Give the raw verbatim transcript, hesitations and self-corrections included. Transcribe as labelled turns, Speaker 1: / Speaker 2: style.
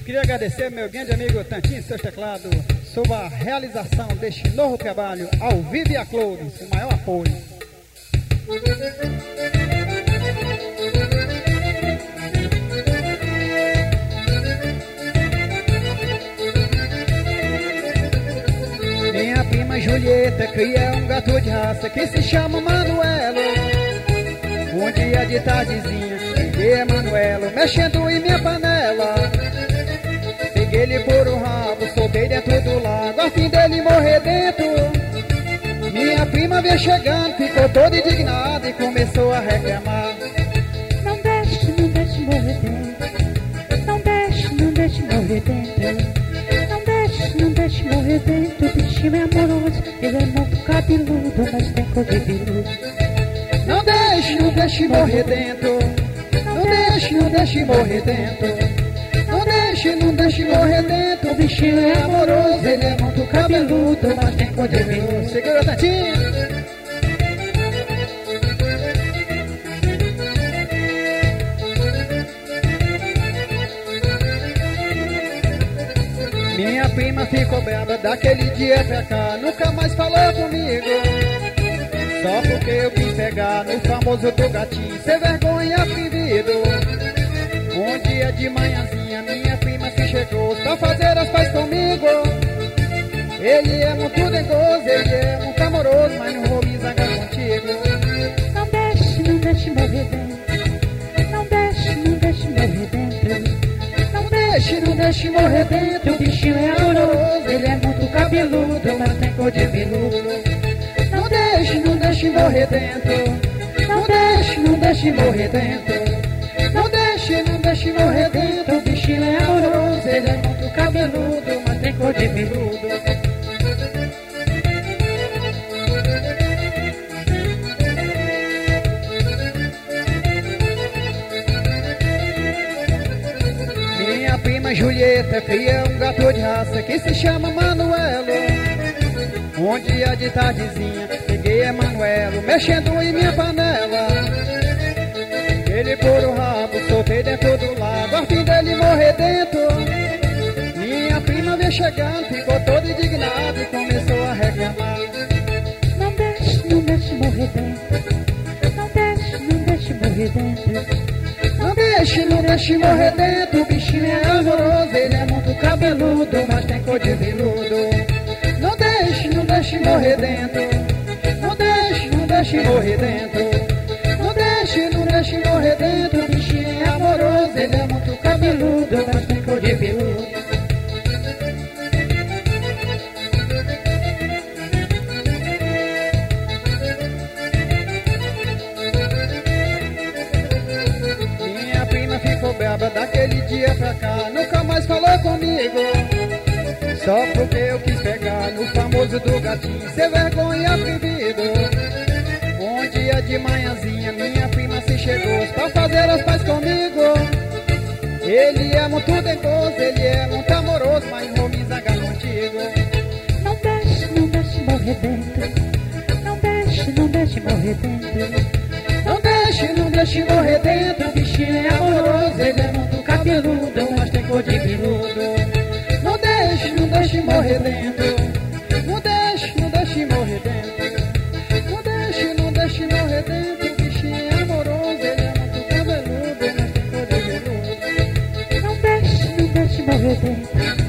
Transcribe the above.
Speaker 1: queria agradecer ao meu grande amigo Tantinho Seus Teclados sobre a realização deste novo trabalho ao vivo e a cores, o maior apoio. Minha prima Julieta cria um gato de raça que se chama Manuelo. Um dia de tardezinha, peguei Manuelo mexendo em minha panela. Peguei ele por um rabo, soltei dentro do lago, a fim dele morrer dentro. Minha prima veio chegando, ficou toda indignada e começou a reclamar.
Speaker 2: Não deixe, não deixe morrer dentro. Não deixe, não deixe morrer dentro. Não deixe, não deixe morrer dentro. O bichinho é amoroso, ele é muito cabeludo, mas tem cor de veludo.
Speaker 1: Não deixe, não deixe morrer dentro. Não deixe, não deixe morrer dentro. Não deixe, não deixe morrer dentro. O bichinho é amoroso, ele é muito cabeludo, mas tem cor de veludo. Segura, Tatinho. Minha prima ficou brava daquele dia pra cá, nunca mais falou comigo. Só porque eu quis pegar no famoso do gatinho, sem vergonha atrevido. Um dia de manhãzinha minha prima se chegou pra fazer as pazes comigo. Ele é muito dengoso, ele é muito amoroso, mas não vou me zangar contigo.
Speaker 2: Não deixe, não deixe morrer dentro. Não deixe, não deixe morrer dentro.
Speaker 1: Não deixe, não deixe morrer dentro.
Speaker 2: O bichinho é amoroso, ele é muito cabeludo, mas tem cor de veludo.
Speaker 1: Não deixe, não deixe morrer dentro. Não deixe, não deixe morrer dentro. Não deixe, não deixe morrer dentro. O bichinho é amoroso, ele é muito cabeludo, mas tem cor de veludo. Minha prima Julieta cria um gato de raça que se chama Manuelo. Um dia de tardezinha, peguei Emanuelo mexendo em minha panela. Ele por o rabo, soltei dentro do lago, a fim dele morrer dentro. Minha prima veio chegando, ficou toda indignada e começou a reclamar.
Speaker 2: Não deixe, não deixe morrer dentro. Não deixe, não deixe morrer dentro.
Speaker 1: Não deixe, não deixe morrer dentro. O bichinho é amoroso, ele é muito cabeludo, mas tem cor de veludo. Não deixe, não deixe morrer dentro. Não deixe, não deixe morrer dentro. Não deixe, não deixe morrer dentro. O bichinho é amoroso, ele é muito cabeludo, mas tem cor de veludo. Minha prima ficou brava daquele dia pra cá, nunca mais falou comigo. Só porque eu quis pegar no famoso do gatinho, sem vergonha atrevido. Um dia de manhãzinha minha prima se chegou pra fazer as pazes comigo. Ele é muito dengoso, ele é muito amoroso, mas não vou me zangar contigo.
Speaker 2: Não deixe, não deixe morrer dentro. Não deixe, não deixe morrer dentro.
Speaker 1: Não deixe, não deixe morrer dentro. O bichinho é amoroso, ele é muito cabeludo, mas tem cor de veludo. Não deixe, não deixe morrer dentro. Não deixe, não deixe morrer dentro. Não deixe, não deixe morrer dentro. O bichinho é amoroso, ele é muito cabeludo, mas tem cor de veludo.
Speaker 2: Não deixe, não deixe morrer dentro.